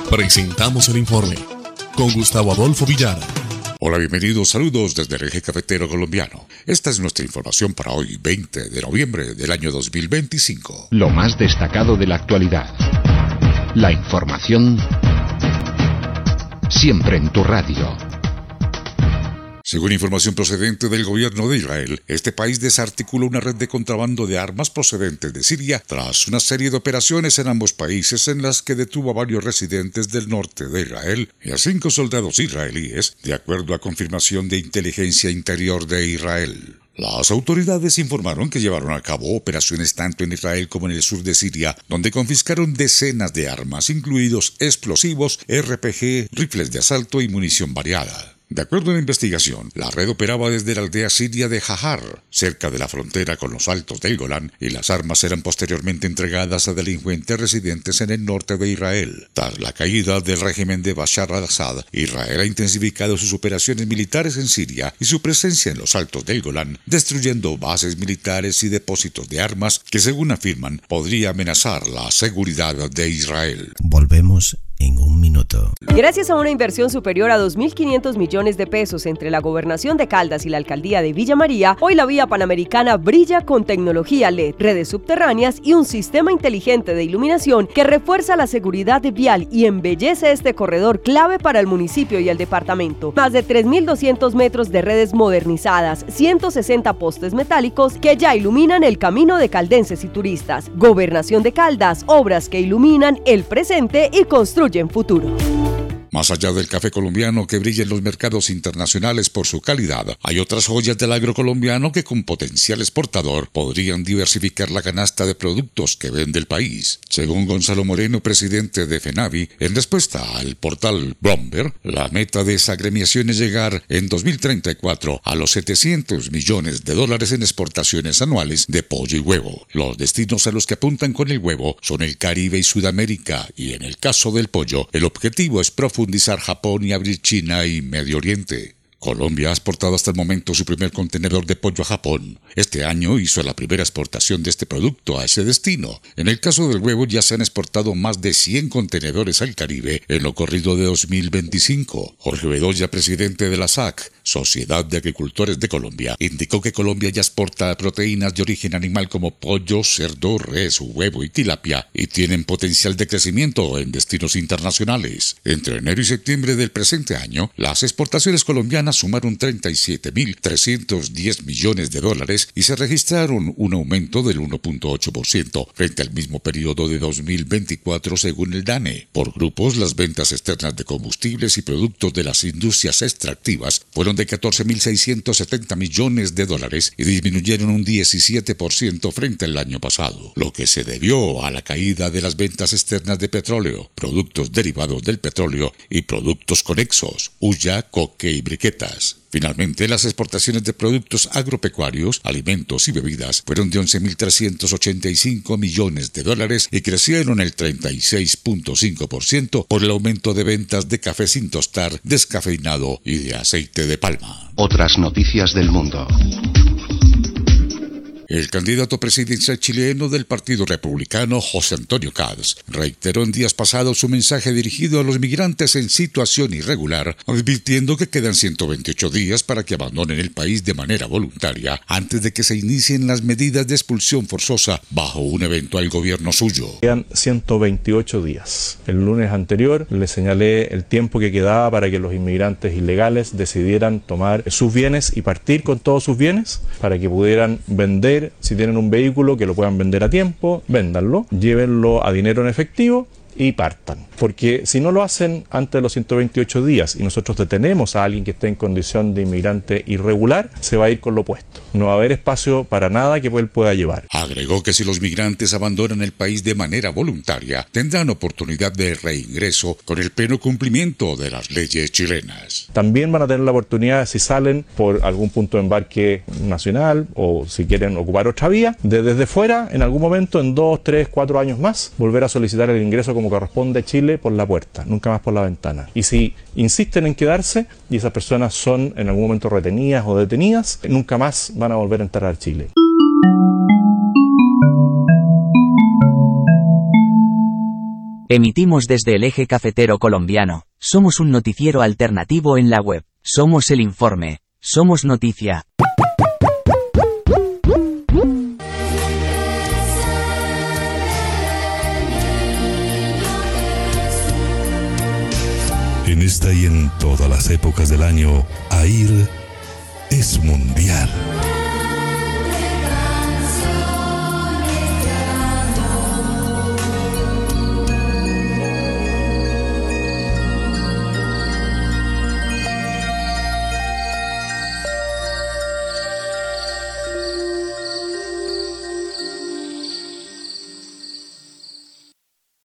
Presentamos el informe con Gustavo Adolfo Villara. Hola, bienvenidos, saludos desde el eje cafetero colombiano. Esta es nuestra información para hoy, 20 de noviembre del año 2025. Lo más destacado de la actualidad. La información siempre en tu radio. Según información procedente del gobierno de Israel, este país desarticuló una red de contrabando de armas procedentes de Siria tras una serie de operaciones en ambos países en las que detuvo a varios residentes del norte de Israel y a 5 soldados israelíes, de acuerdo a confirmación de Inteligencia Interior de Israel. Las autoridades informaron que llevaron a cabo operaciones tanto en Israel como en el sur de Siria, donde confiscaron decenas de armas, incluidos explosivos, RPG, rifles de asalto y munición variada. De acuerdo a la investigación, la red operaba desde la aldea siria de Jahar, cerca de la frontera con los Altos del Golán, y las armas eran posteriormente entregadas a delincuentes residentes en el norte de Israel. Tras la caída del régimen de Bashar al-Assad, Israel ha intensificado sus operaciones militares en Siria y su presencia en los Altos del Golán, destruyendo bases militares y depósitos de armas que, según afirman, podría amenazar la seguridad de Israel. Volvemos en un minuto. Gracias a una inversión superior a 2.500 millones de pesos entre la Gobernación de Caldas y la Alcaldía de Villa María, hoy la vía panamericana brilla con tecnología LED, redes subterráneas y un sistema inteligente de iluminación que refuerza la seguridad vial y embellece este corredor clave para el municipio y el departamento. Más de 3.200 metros de redes modernizadas, 160 postes metálicos que ya iluminan el camino de caldenses y turistas. Gobernación de Caldas, obras que iluminan el presente y construyen en futuro. Más allá del café colombiano que brilla en los mercados internacionales por su calidad, hay otras joyas del agro colombiano que con potencial exportador podrían diversificar la canasta de productos que vende el país. Según Gonzalo Moreno, presidente de FENAVI, en respuesta al portal Bloomberg, la meta de esa agremiación es llegar en 2034 a los $700 millones en exportaciones anuales de pollo y huevo. Los destinos a los que apuntan con el huevo son el Caribe y Sudamérica, y en el caso del pollo, el objetivo es profundizar Japón y abrir China y Medio Oriente. Colombia ha exportado hasta el momento su primer contenedor de pollo a Japón. Este año hizo la primera exportación de este producto a ese destino. En el caso del huevo ya se han exportado más de 100 contenedores al Caribe en lo corrido de 2025. Jorge Bedoya, presidente de la SAC, Sociedad de Agricultores de Colombia, indicó que Colombia ya exporta proteínas de origen animal como pollo, cerdo, res, huevo y tilapia y tienen potencial de crecimiento en destinos internacionales. Entre enero y septiembre del presente año, las exportaciones colombianas sumaron $37.310 millones y se registraron un aumento del 1.8% frente al mismo periodo de 2024 según el DANE. Por grupos, las ventas externas de combustibles y productos de las industrias extractivas fueron de $14.670 millones y disminuyeron un 17% frente al año pasado, lo que se debió a la caída de las ventas externas de petróleo, productos derivados del petróleo y productos conexos, hulla, coque y briquetas. Finalmente, las exportaciones de productos agropecuarios, alimentos y bebidas fueron de $11.385 millones y crecieron el 36.5% por el aumento de ventas de café sin tostar, descafeinado y de aceite de palma. Otras noticias del mundo. El candidato presidencial chileno del Partido Republicano, José Antonio Caz, reiteró en días pasados su mensaje dirigido a los migrantes en situación irregular, advirtiendo que quedan 128 días para que abandonen el país de manera voluntaria antes de que se inicien las medidas de expulsión forzosa bajo un eventual gobierno suyo. Quedan 128 días. El lunes anterior le señalé el tiempo que quedaba para que los inmigrantes ilegales decidieran tomar sus bienes y partir con todos sus bienes para que pudieran vender. Si tienen un vehículo que lo puedan vender a tiempo, véndanlo, llévenlo a dinero en efectivo y partan. Porque si no lo hacen antes de los 128 días y nosotros detenemos a alguien que esté en condición de inmigrante irregular, se va a ir con lo opuesto. No va a haber espacio para nada que él pueda llevar. Agregó que si los migrantes abandonan el país de manera voluntaria, tendrán oportunidad de reingreso con el pleno cumplimiento de las leyes chilenas. También van a tener la oportunidad, si salen por algún punto de embarque nacional o si quieren ocupar otra vía, de desde fuera, en algún momento, en 2, 3, 4 años más, volver a solicitar el ingreso como corresponde a Chile por la puerta, nunca más por la ventana. Y si insisten en quedarse y esas personas son en algún momento retenidas o detenidas, nunca más van a volver a entrar a Chile. Emitimos desde el Eje Cafetero Colombiano. Somos un noticiero alternativo en la web. Somos el informe. Somos noticia. En esta y en todas las épocas del año, AIR